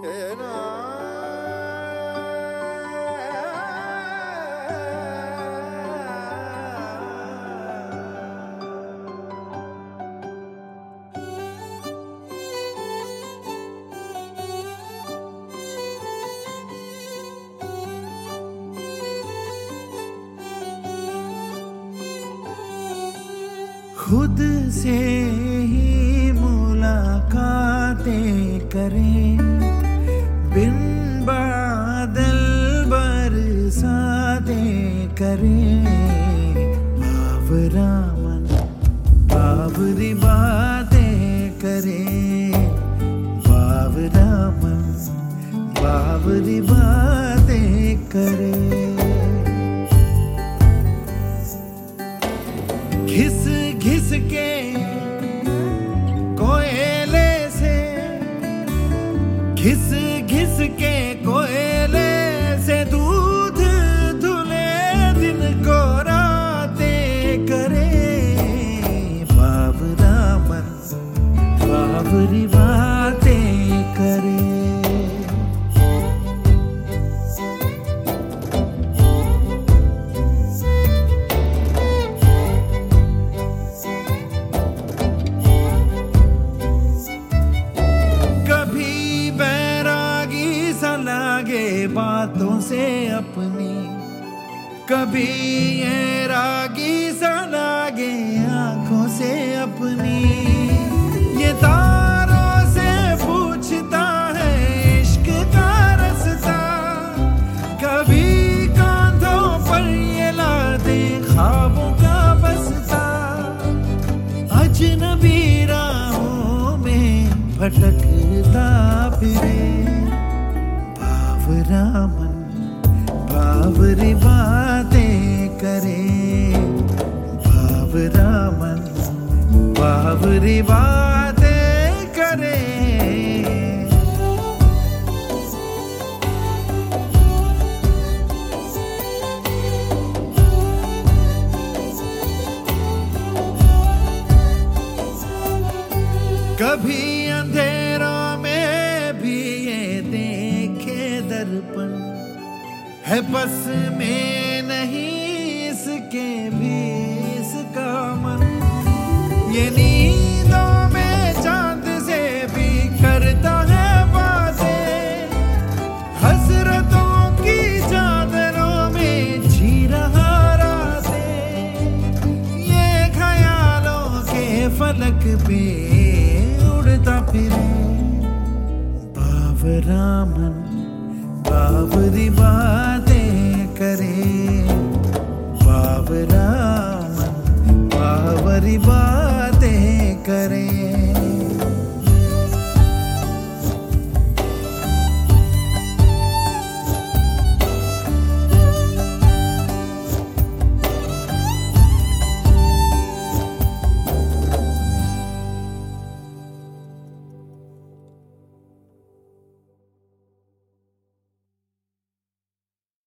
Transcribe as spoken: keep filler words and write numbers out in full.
खुद से ही मुलाकातें करें, बिन बादल बरसातें करें। बावरा मन बावरी बातें करें, बावरा मन बावरी बातें करें। घिस घिस के कोयले से, घिस घिस के कोयले से दूध धुले दिन को रातें करे। बावरा मन बावरी बातें करे। बातों से अपनी, कभी ये रागी सा लागे आंखों से अपनी। ये तारों से पूछता है इश्क का रास्ता, कभी कांधों पर ये लादे ख्वाबों का बस्ता। अजनबी राहों में भटकता फिरे। बावरा मन बावरी बातें करे, बावरा मन बावरी बातें करे। कभी अंधेरों में भी ये देखे दर्पण, है बस में नहीं इसके भी इसका मन। ये नींदों में चांद से भी करता है बातें, हसरतों की चादरों में जी रहा रातें। ये ख्यालों के फलक पे उड़ता फिरे। बावरा मन बावरी बातें करे, बावरा मन बावरी बातें करे।